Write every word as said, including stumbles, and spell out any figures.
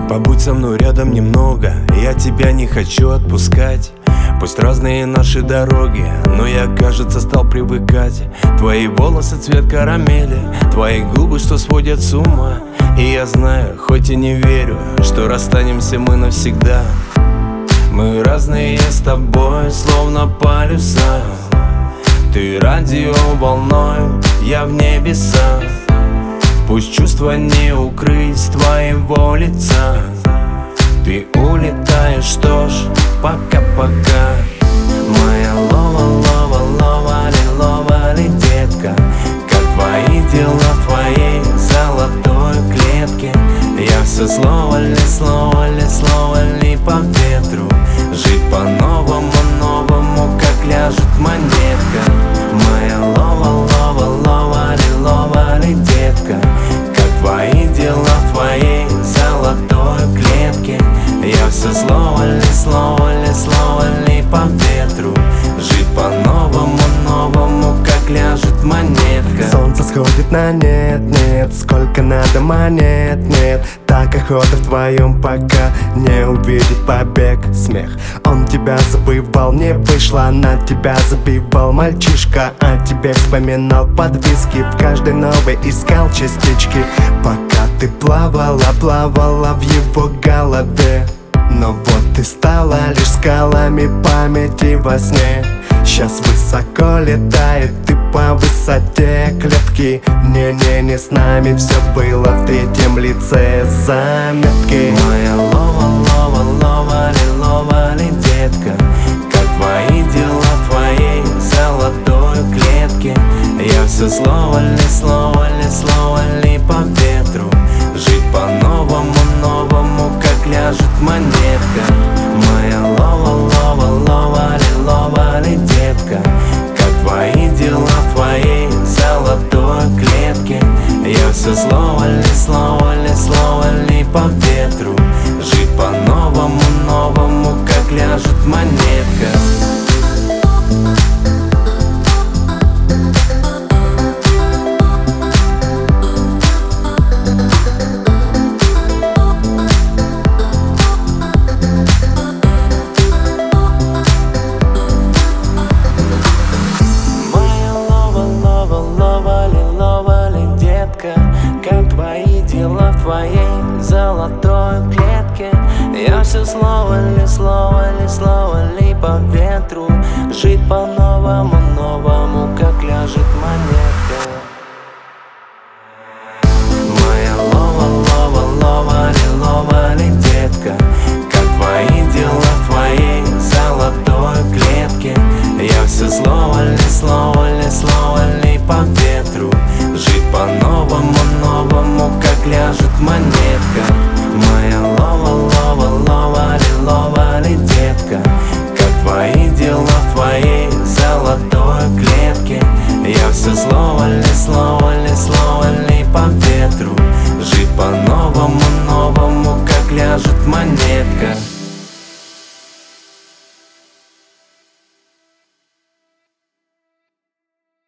Побудь со мной рядом немного, я тебя не хочу отпускать. Пусть разные наши дороги, но я, кажется, стал привыкать. Твои волосы цвет карамели, твои губы, что сводят с ума. И я знаю, хоть и не верю, что расстанемся мы навсегда. Мы разные с тобой, словно полюса. Ты радиоволною, я в небесах. Пусть чувства не укрыть с твоего лица. Ты улетаешь, что ж, пока-пока. Моя лова, лова, лова ли, лова ли, детка. Как твои дела в твоей золотой клетке? Я все слово ли, слово ли, слово ли по ветру. Жить по-новому, новому, как ляжет монетка. Моя лова, лова, лова ли, лова ли, детка. Как твои дела в твоей золотой клетке? Я все слово ли, слово ли, слово ли по ветру. Жить по-новому, новому, как ляжет монетка. Солнце сходит на нет, нет. Сколько надо монет, нет. Так охота в твоем пока не увидеть побег. Смех, он тебя забывал, не вышло. На тебя забивал мальчишка, а тебе вспоминал подвиски. В каждой новой искал частички. Пока ты плавала, плавала в его голове. Но вот ты стала лишь скалами памяти во сне. Сейчас высоко летает ты по высоте клетки. Не-не-не, с нами все было в третьем лице заметки. Моя лова, лова, лова ли, лова ли, детка. Как твои дела в твоей золотой клетке? Я все слово ли, слово ли, слово ли по ветру. Жить по-новому, новому, как ляжет монетка. Моя лова, лова, лова ли, лова ли, детка. Как твои дела в твоей золотой клетке? Я все слово ли, слово ли, слово ли по ветру. Жить по-новому, новому, как ляжет монетка. Как твои дела в твоей золотой клетке? Я все слово ли, слово ли, слово ли по ветру. Жить по-новому, новому, как ляжет монетка. Моя лова, лова, лова ли, лова ли, детка. Как твои дела в твоей золотой клетке? Я все слово ли, слово ли, слово ли по ветру. Жить по-новому, новому, как ляжет монетка. Моя лова, лова, лова ли, лова ли, детка. Как твои дела в твоей золотой клетке? Я все слово ли, слово ли, слово ли по ветру. Жить по-новому, новому, как ляжет монетка.